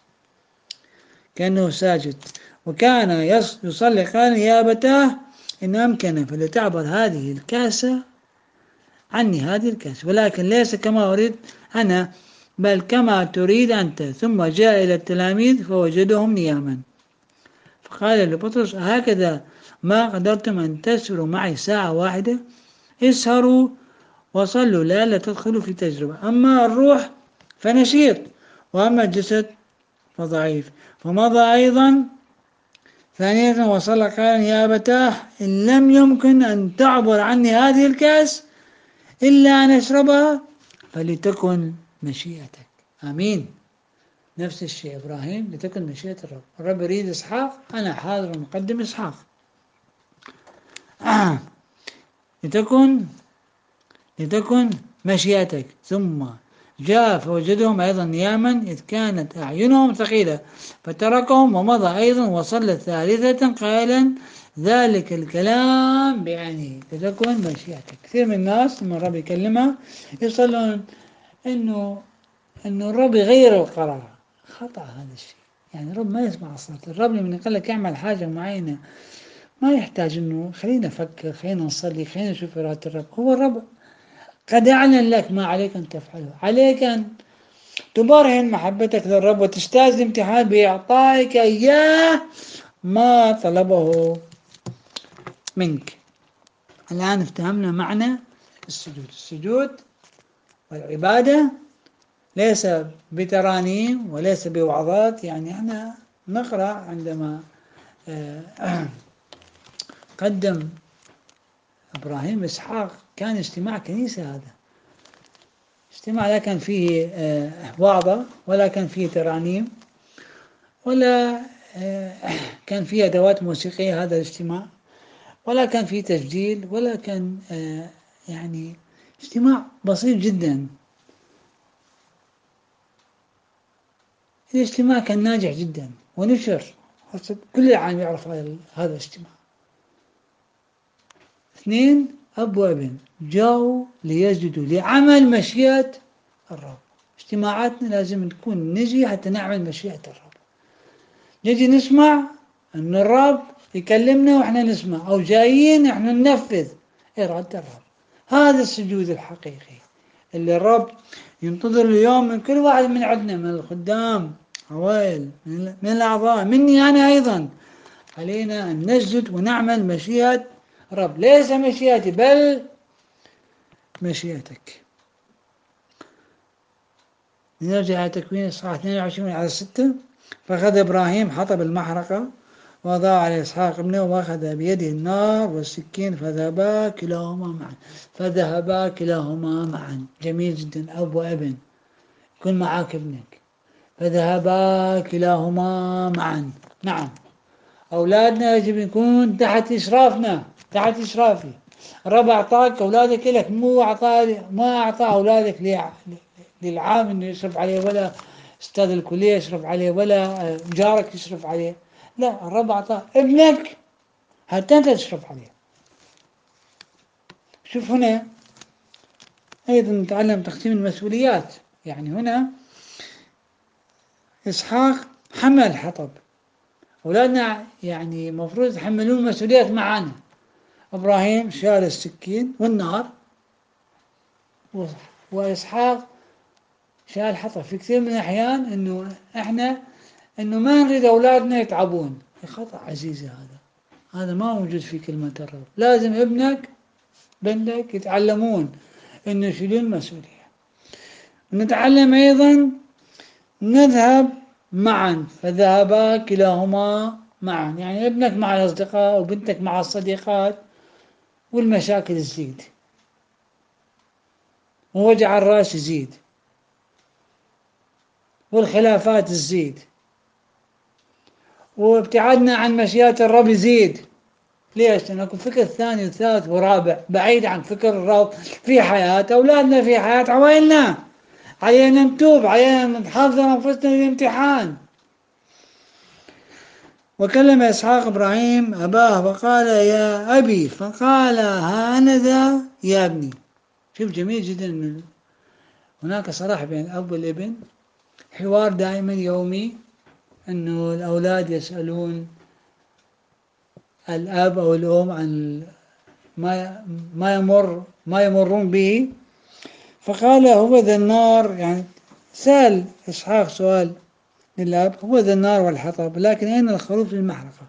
كأنه ساجد، وكان يص- يصلي قال يا أبتاه إن أمكن فلتعبر هذه الكاسة عني، هذه الكاسة، ولكن ليس كما أريد أنا بل كما تريد أنت. ثم جاء إلى التلاميذ فوجدهم نياما، فقال لبطرس هكذا ما قدرتم أن تسهروا معي ساعة واحدة؟ اسهروا وصلوا لئلا تدخلوا في تجربة. أما الروح فنشيط، وأما الجسد فضعيف. فمضى أيضا ثانية وصلى قائلا يا أبتاه إن لم يمكن أن تعبر عني هذه الكأس إلا أن أشربها فلتكن مشيئتك. آمين. نفس الشيء إبراهيم، لتكن مشيئة الرب. الرب يريد إسحاق، أنا حاضر مقدم إسحاق. آه. لتكن لتكن مشيئتك. ثم جاء فوجدهم أيضا نياما إذ كانت أعينهم ثقيلة فتركهم ومضى أيضا وصلى ثالثة قائلا ذلك الكلام بعينه لتكن مشيئتك. كثير من الناس لما الرب يكلمها يصلون إنه إنه الرب يغير القرار. خطأ هذا الشيء. يعني الرب ما يسمع الصوت. الرب لما يقول لك اعمل حاجة معينة ما يحتاج إنه خلينا نفكر، خلينا نصلي، خلينا نشوف إرادة الرب. هو الرب قد أعلن لك ما عليك أن تفعله. عليك أن تبرهن محبتك للرب وتجتاز الامتحان بإعطائك إياه ما طلبه منك. الآن افتهمنا معنى السجود. السجود والعبادة ليس بترانيم وليس بوعظات. يعني احنا نقرأ عندما قدم إبراهيم إسحاق كان اجتماع كنيسة. هذا اجتماع لا كان فيه وعظة ولا كان فيه ترانيم ولا كان فيه أدوات موسيقية هذا الاجتماع، ولا كان فيه تسجيل، ولا كان يعني اجتماع بسيط جدا. الاجتماع كان ناجح جدا ونشر، كل العالم يعرف هذا الاجتماع. اثنين أب وابن جاءوا ليسجدوا لعمل مشيئة الرب. اجتماعاتنا لازم تكون نجي حتى نعمل مشيئة الرب. نجي نسمع أن الرب يكلمنا وإحنا نسمع، أو جايين إحنا ننفذ إرادة الرب. هذا السجود الحقيقي اللي الرب ينتظر اليوم من كل واحد من عندنا، من الخدام أوائل، من الأعضاء، مني أنا أيضا. علينا أن نسجد ونعمل مشيئة رب، ليس مشيئتي بل مشيئتك. نرجع إلى تكوين إصحاح اثنين وعشرين على ستة. فأخذ إبراهيم حطب المحرقة وضع على إسحاق ابنه وأخذ بيده النار والسكين فذهبا كلاهما معا. فذهبا كلاهما معا. جميل جدا. أب وابن، كن معك ابنك. فذهبا كلاهما معا. نعم، أولادنا يجب يكون تحت إشرافنا، تحت إشرافي. الرب أعطاك أولادك لك، مو أعطى ما أعطى أولادك للعام إنه يشرف عليه، ولا أستاذ الكلية يشرف عليه، ولا جارك يشرف عليه. لا، الرب أعطاه ابنك حتى أنت تشرف عليه. شوف هنا أيضا نتعلم تقسيم المسؤوليات. يعني هنا إسحاق حمل حطب، أولادنا يعني مفروض يتحملون المسؤوليات معنا. إبراهيم شال السكين والنار، وإسحاق شال حطب. في كثير من الأحيان إنه إحنا إنه ما نريد أولادنا يتعبون. خطأ عزيزي هذا. هذا ما موجود في كلمة الرب. لازم ابنك بنتك يتعلمون إنه يشيلون مسؤولية. نتعلم أيضا نذهب معا. فذهبا كلاهما معا. يعني ابنك مع الأصدقاء وبنتك مع الصديقات، والمشاكل تزيد، ووجع الرأس يزيد، والخلافات تزيد، وابتعادنا عن مشيئة الرب يزيد. ليش؟ لأن يكون فكر ثاني وثالث ورابع بعيد عن فكر الرب في حياة أولادنا، في حياة عوائلنا. علينا نتوب، علينا نحضر أنفسنا للامتحان. وكلم إسحاق إبراهيم أباه فقال يا أبي، فقال هانذا يا ابني. شوف جميل جدا أن هناك صراحة بين الأب والابن، حوار دائما يومي، أنه الأولاد يسألون الأب أو الأم عن ما ما يمر ما يمرون به. فقال هو ذا النار، يعني سأل إسحاق سؤال للأب، هو ذا النار والحطب، لكن أين الخروف للمحرقة؟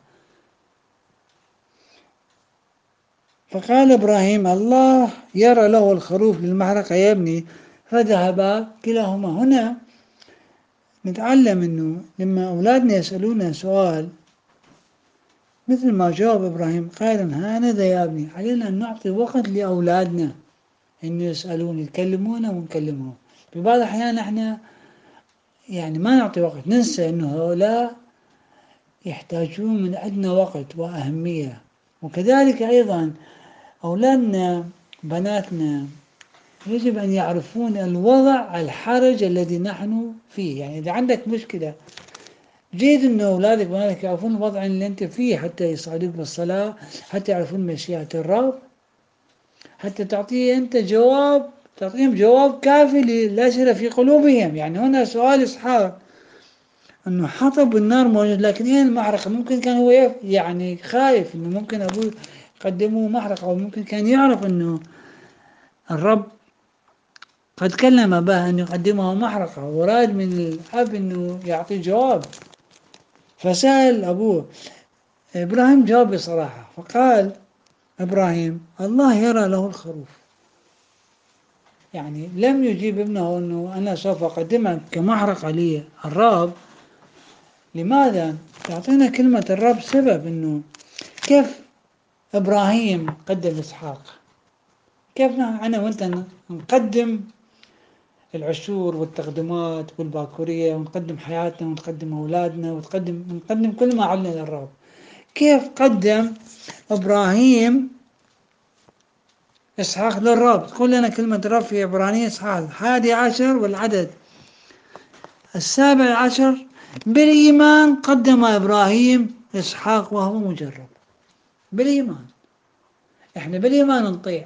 فقال إبراهيم الله يرى له الخروف للمحرقة يا ابني، فذهبا كلاهما. هنا نتعلم أنه لما أولادنا يسألونا سؤال مثل ما جاوب إبراهيم قائلا هانذا يا ابني، علينا أن نعطي وقت لأولادنا أن يسألون، يتكلمون ونكلمهم. في بعض الأحيان احنا يعني ما نعطي وقت، ننسى أنه هؤلاء يحتاجون من عندنا وقت وأهمية. وكذلك أيضا أولادنا بناتنا يجب أن يعرفون الوضع الحرج الذي نحن فيه. يعني إذا عندك مشكلة جيد أن أولادك وبناتك يعرفون الوضع اللي أنت فيه، حتى يساعدوك بالصلاة، حتى يعرفون مشيئة الرب، حتى تعطيه أنت جواب، تعطيهم جواب كافي للأسئلة في قلوبهم. يعني هنا سؤال إسحاق أنه حطب النار موجود، لكن أين المحرقة؟ ممكن كان هو يعني خايف أنه ممكن أبوه يقدمه محرقة، أو ممكن كان يعرف أنه الرب قد كلم به أن يقدمه محرقة، وراد من الأب أنه يعطي جواب. فسأل أبوه. إبراهيم جاوب بصراحة، فقال إبراهيم الله يرى له الخروف. يعني لم يجيب ابنه أنه أنا سوف أقدمك كمحرقة لي الرب. لماذا؟ تعطينا كلمة الرب سبب أنه كيف إبراهيم قدم إسحاق، كيف أنا وأنت نقدم العشور والتقدمات والباكورية، ونقدم حياتنا ونقدم أولادنا ونقدم نقدم كل ما عندنا للرب. كيف قدم إبراهيم إسحاق للرب؟ تقول لنا كلمة الرب في عبرانية إصحاح الحادي عشر والعدد السابع عشر، بالإيمان قدم إبراهيم إسحاق وهو مجرب. بالإيمان، إحنا بالإيمان نطيع.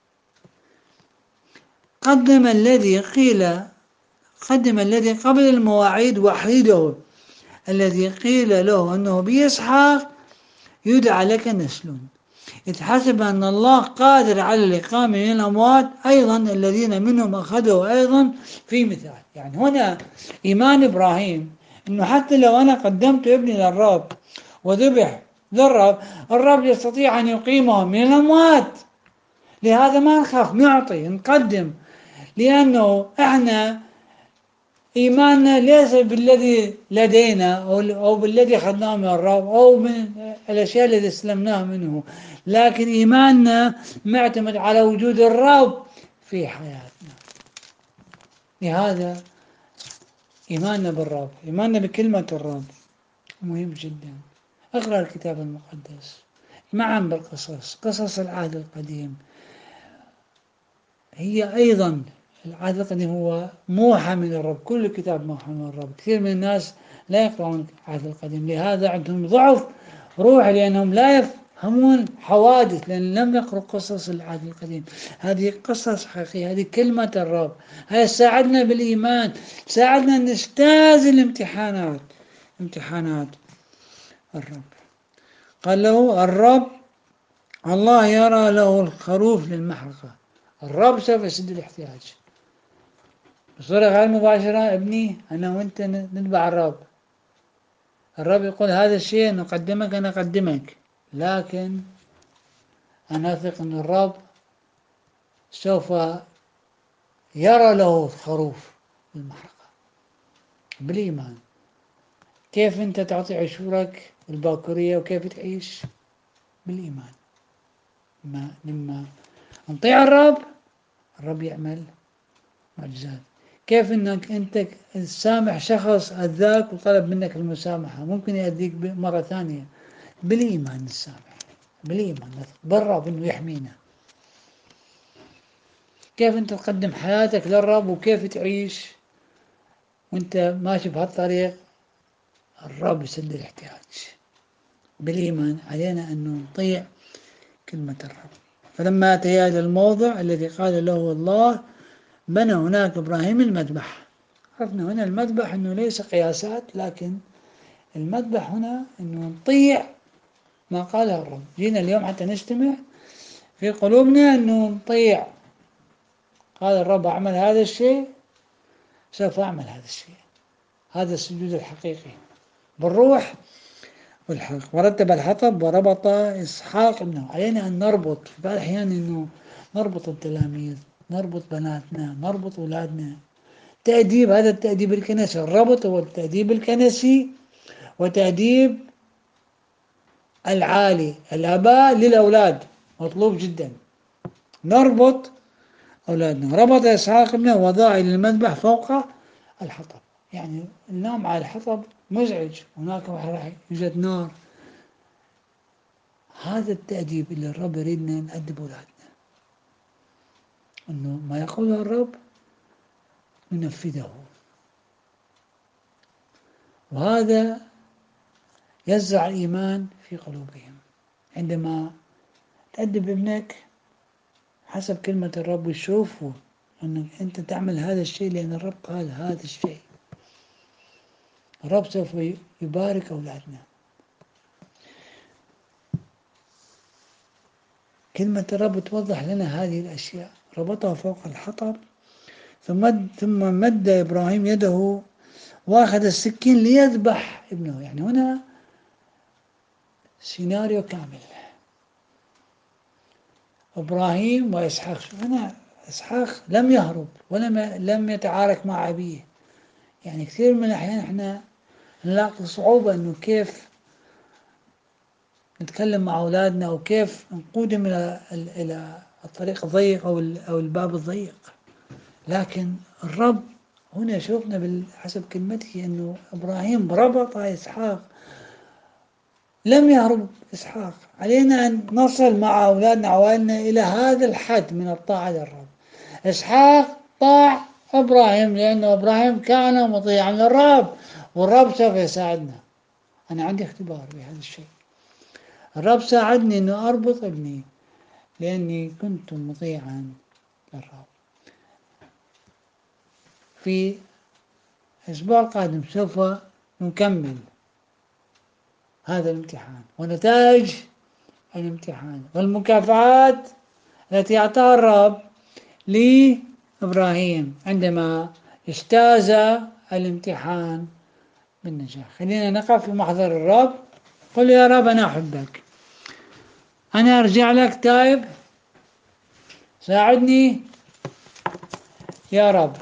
قدم الذي قيل قدم الذي قبل المواعيد وحيده، الذي قيل له أنه بإسحاق يدعى لك نسل، إذ حسب أن الله قادر على الإقامة من الأموات، أيضا الذين منهم أخذوا أيضا في مثال. يعني هنا إيمان إبراهيم أنه حتى لو أنا قدمت ابني للرب وذبح للرب، الرب يستطيع أن يقيمه من الأموات. لهذا ما نخاف، نعطي نقدم، لأنه إحنا إيماننا ليس بالذي لدينا أو بالذي أخذناه من الرب أو من الأشياء التي استلمناها منه، لكن إيماننا معتمد على وجود الرب في حياتنا. لهذا إيماننا بالرب، إيماننا بكلمة الرب مهم جدا. اقرأ الكتاب المقدس معا بالقصص، قصص العهد القديم هي أيضا، العهد القديم هو موحى من الرب، كل كتاب موحى من الرب. كثير من الناس لا يقرؤون العهد القديم، لهذا عندهم ضعف روحي، لأنهم لا يفهمون حوادث، لأن لم يقرأوا قصص العهد القديم. هذه قصص حقيقية، هذه كلمة الرب، هذا ساعدنا بالإيمان، ساعدنا أن نجتاز الامتحانات، امتحانات الرب. قال له الرب الله يرى له الخروف للمحرقة، الرب سوف يسد الاحتياج بصورة غير مباشرة. ابني أنا وأنت نتبع الرب، الرب يقول هذا الشيء نقدمك، أنا أقدمك، لكن أنا أثق أن الرب سوف يرى له الخروف للمحرقة بالإيمان. كيف أنت تعطي عشورك الباكورية وكيف تعيش؟ بالإيمان. ما لما نطيع الرب، الرب يعمل معجزات. كيف انك انت تسامح شخص اذاك وطلب منك المسامحة، ممكن يأذيك مرة ثانية؟ بالإيمان نسامح، بالإيمان بالرب انه يحمينا. كيف انت تقدم حياتك للرب وكيف تعيش وانت ماشي بهالطريق، الرب يسد الاحتياج. بالإيمان علينا أن نطيع كلمة الرب. فلما أتيا إلى الموضع الذي قال له الله بنى هناك إبراهيم المذبح. عرفنا هنا المذبح أنه ليس قياسات، لكن المذبح هنا أنه نطيع ما قاله الرب. جينا اليوم حتى نجتمع في قلوبنا أنه نطيع. قال الرب أعمل هذا الشيء، سوف أعمل هذا الشيء. هذا السجود الحقيقي بالروح والحق. ورتب الحطب وربط إسحاق ابنه. علينا أن نربط في بعض الأحيان، أنه نربط التلاميذ، نربط بناتنا، نربط أولادنا. تأديب، هذا التأديب الكنسي. الربط هو التأديب الكنسي وتأديب العالي الآباء للأولاد، مطلوب جدا. نربط أولادنا. ربط إسحاق ابنه وضع إلى المذبح فوق الحطب. يعني النوم على الحطب مزعج، هناك راح يوجد نار. هذا التأديب اللي الرب يريدنا نأدب أولادنا، أنه ما يقوله الرب ننفذه. وهذا يزرع الإيمان في قلوبهم. عندما تأدب ابنك حسب كلمة الرب ويشوفه أنك أنت تعمل هذا الشيء لأن الرب قال هذا الشيء، الرب سوف يبارك أولادنا. كلمة الرب توضح لنا هذه الأشياء. ربطها فوق الحطب، ثم ثم مد إبراهيم يده وأخذ السكين ليذبح ابنه. يعني هنا سيناريو كامل. إبراهيم وإسحاق. هنا إسحاق لم يهرب ولم لم يتعارك مع أبيه. يعني كثير من الأحيان إحنا نلاقي صعوبة إنه كيف نتكلم مع أولادنا أو كيف نقودهم إلى إلى الطريق الضيق أو أو الباب الضيق. لكن الرب هنا شوفنا بحسب كلمته إنه إبراهيم ربط إسحاق، لم يهرب إسحاق. علينا أن نصل مع أولادنا عوائلنا إلى هذا الحد من الطاعة للرب. إسحاق طاع إبراهيم لأنه إبراهيم كان مطيعا للرب، والرب سوف يساعدنا. أنا عندي اختبار بهذا الشيء. الرب ساعدني أنه أربط ابني لأني كنت مطيعا للرب. في الأسبوع القادم سوف نكمل هذا الامتحان ونتائج الامتحان والمكافآت التي أعطاها الرب لإبراهيم عندما اجتاز الامتحان بالنجاح. خلينا نقف في محضر الرب. قل يا رب أنا أحبك، أنا أرجع لك تائب، ساعدني يا رب،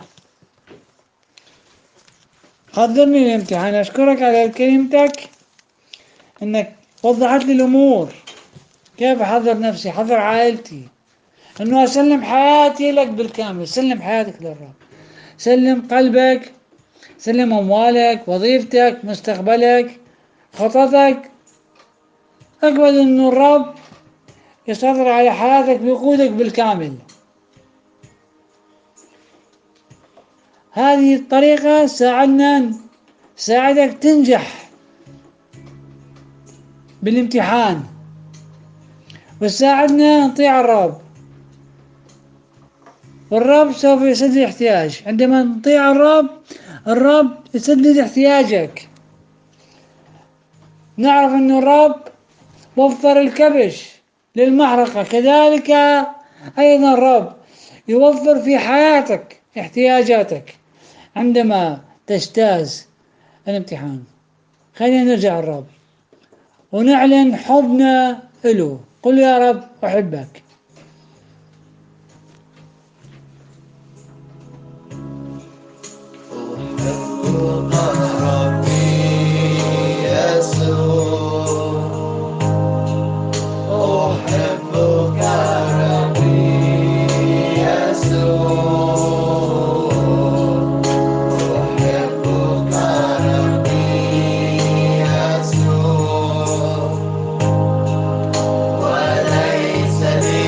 حضرني للامتحان. أشكرك على كلمتك أنك وضحت لي الأمور، كيف أحضر نفسي، أحضر عائلتي، أنه أسلم حياتي لك بالكامل. سلم حياتك للرب، سلم قلبك، سلم أموالك، وظيفتك، مستقبلك، خططك. اقبل أنه الرب يسيطر على حياتك ويقودك بالكامل. هذه الطريقة ساعدنا ساعدك تنجح بالامتحان، وساعدنا نطيع الرب، والرب سوف يسدد الاحتياج. عندما نطيع الرب، الرب يسدد احتياجك. نعرف أن الرب وفر الكبش للمحرقة، كذلك أيضا الرب يوفر في حياتك احتياجاتك عندما تجتاز الامتحان. خلينا نرجع الرب ونعلن حبنا له. قل يا رب أحبك. أحبك ربي يسوع، أحبك ربي يسوع، أحبك ربي يسوع، وليس لي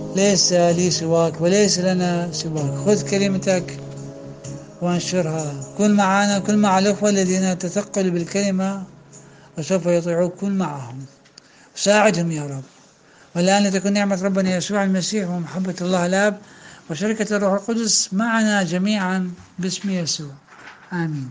ليس لي سواك وليس لنا سواك. خذ كلمتك وانشرها. كن معنا، كن مع الأخوة الذين تثقلوا بالكلمة وسوف يطيعوك. كن معهم، ساعدهم يا رب. والآن لتكن نعمة ربنا يسوع المسيح ومحبة الله الآب وشركة الروح القدس معنا جميعا باسم يسوع، آمين.